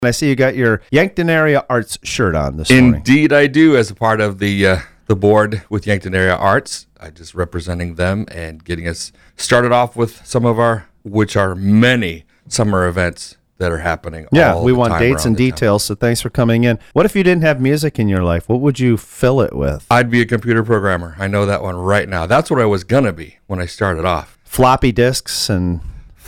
I see you got your Yankton Area Arts shirt on this morning. Indeed, I do. As a part of the board with Yankton Area Arts, I just representing them and getting us started off with some of our, which are many summer events that are happening. Yeah, we want dates and details, so thanks for coming in. What if you didn't have music in your life? What would you fill it with? I'd be a computer programmer. I know that one right now. That's what I was going to be when I started off. Floppy disks and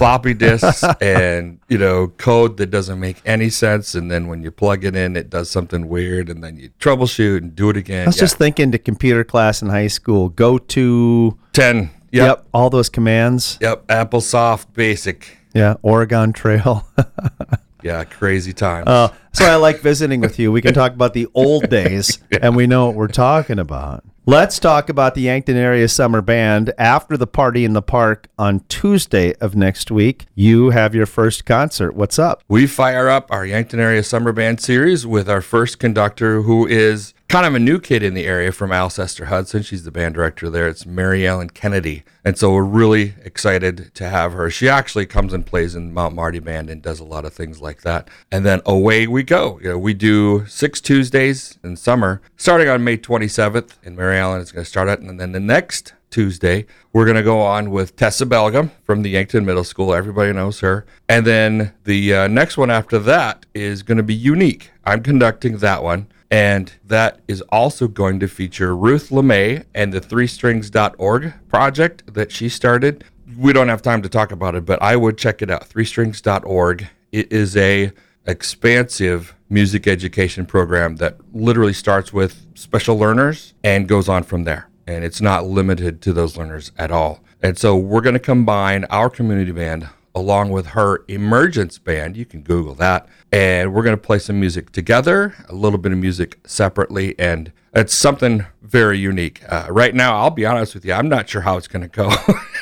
code that doesn't make any sense, and then when you plug it in, it does something weird, and then you troubleshoot and do it again. I was just thinking to computer class in high school, go to 10. Yep, all those commands. Yep, AppleSoft Basic. Yeah, Oregon Trail. Yeah, crazy times. So I like visiting with you. We can talk about the old days, and we know what we're talking about. Let's talk about the Yankton Area Summer Band. After the party in the park on Tuesday of next week, you have your first concert. What's up? We fire up our Yankton Area Summer Band series with our first conductor, who is kind of a new kid in the area from Alcester Hudson. She's the band director there. It's Mary Ellen Kennedy. And so we're really excited to have her. She actually comes and plays in Mount Marty Band and does a lot of things like that. And then away we go. We do 6 Tuesdays in summer, starting on May 27th. And Mary Ellen is going to start it. And then the next Tuesday, we're going to go on with Tessa Belgum from the Yankton Middle School. Everybody knows her. And then the next one after that is going to be unique. I'm conducting that one. And that is also going to feature Ruth LeMay and the 3strings.org project that she started. We don't have time to talk about it, but I would check it out, 3strings.org. It is a expansive music education program that literally starts with special learners and goes on from there. And it's not limited to those learners at all. And so we're going to combine our community band along with her emergence band. You can Google that. And we're going to play some music together, a little bit of music separately, and it's something very unique. Right now, I'll be honest with you, I'm not sure how it's going to go.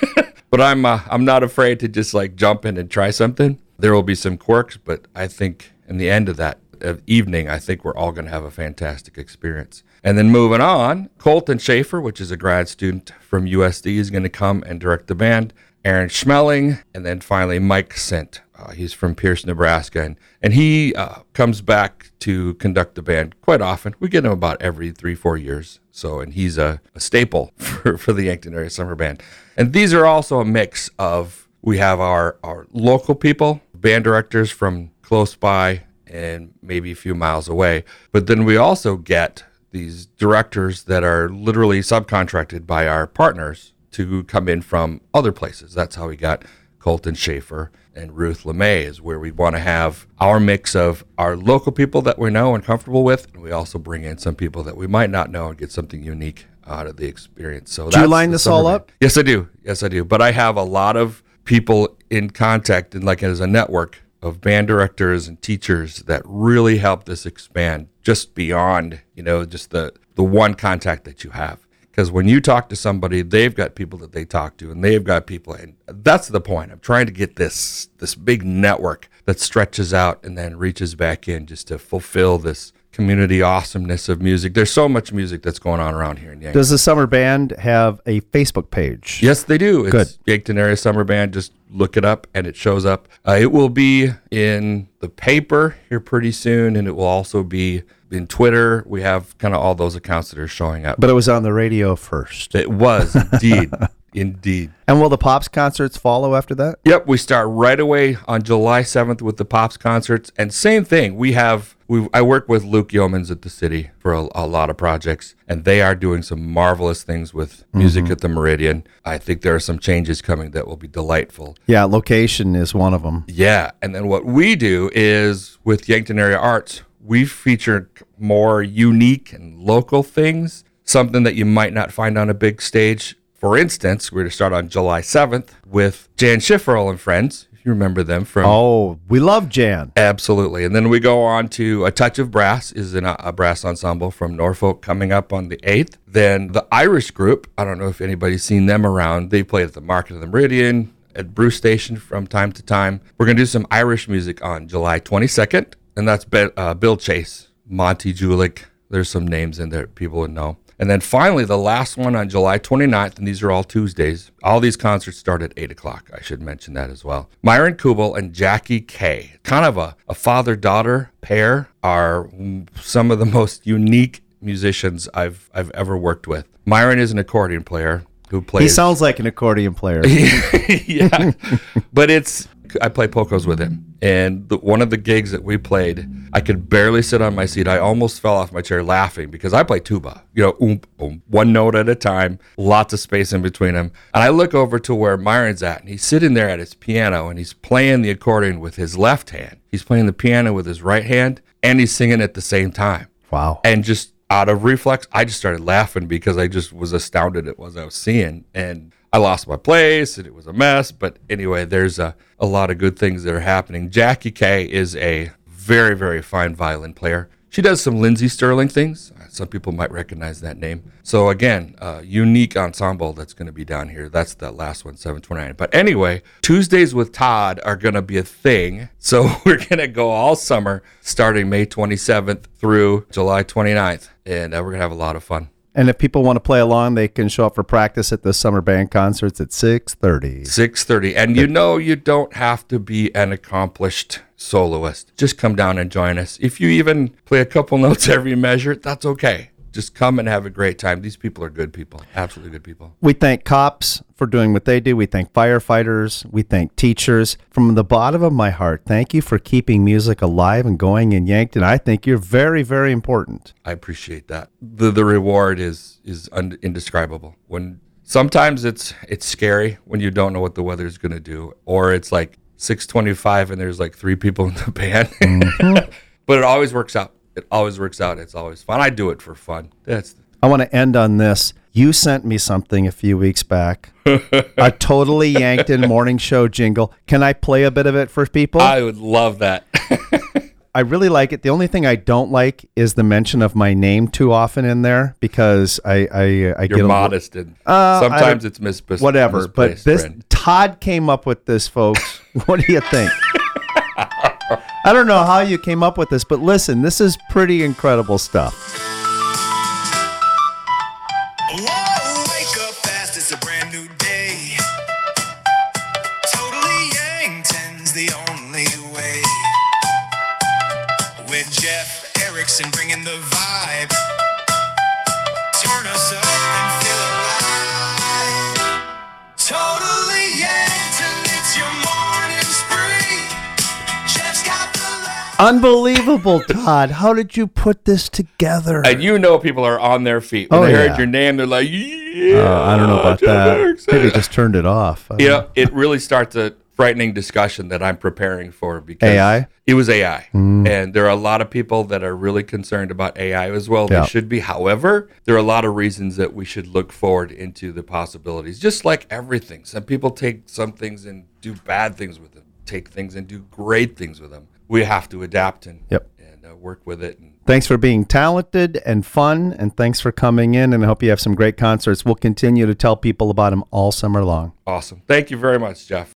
But I'm not afraid to just like jump in and try something. There will be some quirks, but I think in the end of that evening, I think we're all going to have a fantastic experience. And then moving on, Colton Schaefer, which is a grad student from USD, is going to come and direct the band. Aaron Schmeling, and then finally Mike Sint. He's from Pierce, Nebraska, and he comes back to conduct the band quite often. We get him about every 3-4 years. And he's a staple for the Yankton Area Summer Band. And these are also a mix of, we have our local people, band directors from close by and maybe a few miles away. But then we also get these directors that are literally subcontracted by our partners to come in from other places. That's how we got Colton Schaefer and Ruth LeMay, is where we want to have our mix of our local people that we know and comfortable with, and we also bring in some people that we might not know and get something unique out of the experience. So do you line this all up? Yes, I do. But I have a lot of people in contact, and like as a network of band directors and teachers that really help this expand just beyond, just the one contact that you have. Because when you talk to somebody, they've got people that they talk to, and they've got people, and that's the point. I'm trying to get this big network that stretches out and then reaches back in just to fulfill this community awesomeness of music. There's so much music that's going on around here in Yankton. Does the Summer Band have a Facebook page? Yes, they do. It's good. Yankton Area Summer Band. Just look it up, and it shows up. It will be in the paper here pretty soon, and it will also be in Twitter. We have kind of all those accounts that are showing up. But it was on the radio first. It was, indeed. Indeed. And will the Pops concerts follow after that? Yep, we start right away on July 7th with the Pops concerts. And same thing, I work with Luke Yeomans at the city for a lot of projects, and they are doing some marvelous things with music at the Meridian. I think there are some changes coming that will be delightful. Yeah, location is one of them. Yeah, and then what we do is with Yankton Area Arts, we feature more unique and local things, something that you might not find on a big stage. For instance, we're going to start on July 7th with Jan Schifferl and Friends. If you remember them from... Oh, we love Jan. Absolutely. And then we go on to A Touch of Brass, is a brass ensemble from Norfolk coming up on the 8th. Then the Irish Group, I don't know if anybody's seen them around. They play at the Market of the Meridian, at Bruce Station from time to time. We're going to do some Irish music on July 22nd. And that's Bill Chase, Monty Julich. There's some names in there people would know. And then finally, the last one on July 29th, and these are all Tuesdays. All these concerts start at 8 o'clock. I should mention that as well. Myron Kubel and Jackie Kay, kind of a father-daughter pair, are some of the most unique musicians I've ever worked with. Myron is an accordion player who plays. He sounds like an accordion player. Yeah, but I play polkas with him, and one of the gigs that we played, I could barely sit on my seat. I almost fell off my chair laughing because I play tuba, one note at a time, lots of space in between them. And I look over to where Myron's at, and he's sitting there at his piano, and he's playing the accordion with his left hand. He's playing the piano with his right hand, and he's singing at the same time. Wow. And just out of reflex, I just started laughing because I just was astounded at what I was seeing. And I lost my place, and it was a mess. But anyway, there's a lot of good things that are happening. Jackie Kay is a very, very fine violin player. She does some Lindsey Sterling things. Some people might recognize that name. So again, unique ensemble that's going to be down here. That's the last one, 7/29. But anyway, Tuesdays with Todd are going to be a thing. So we're going to go all summer, starting May 27th through July 29th. And we're going to have a lot of fun. And if people want to play along, they can show up for practice at the summer band concerts at 6:30. 6:30. And you don't have to be an accomplished soloist. Just come down and join us. If you even play a couple notes every measure, that's okay. Just come and have a great time. These people are good people, absolutely good people. We thank cops for doing what they do. We thank firefighters. We thank teachers. From the bottom of my heart, thank you for keeping music alive and going in Yankton. I think you're very, very important. I appreciate that. The reward is indescribable. When sometimes it's scary when you don't know what the weather's going to do, or it's like 6:25 and there's like 3 people in the band. Mm-hmm. But it always works out. It always works out. It's always fun. I do it for fun. I want to end on this. You sent me something a few weeks back, a totally Yankton morning show jingle. Can I play a bit of it for people? I would love that. I really like it. The only thing I don't like is the mention of my name too often in there because I You're get modest and sometimes it's misplaced. Whatever. But this friend. Todd came up with this, folks. What do you think? I don't know how you came up with this, but listen, this is pretty incredible stuff. Whoa, wake up fast, it's a brand new day. Totally Yankton's the only way. With Jeff Erickson bringing the vibe. Turn us up and feel alive. Totally Yankton, it's your morning spree. Jeff's got the laugh. Unbelievable, Todd. How did you put this together? And people are on their feet. When they heard your name, they're like, yeah. I don't know about Jeff that. Erickson. Maybe just turned it off. It really starts a frightening discussion that I'm preparing for because AI? It was AI. And there are a lot of people that are really concerned about AI as well. They should be. However, there are a lot of reasons that we should look forward into the possibilities. Just like everything. Some people take some things and do bad things with them. Take things and do great things with them. We have to adapt and work with it. Thanks for being talented and fun, and thanks for coming in, and I hope you have some great concerts. We'll continue to tell people about them all summer long. Awesome. Thank you very much, Jeff.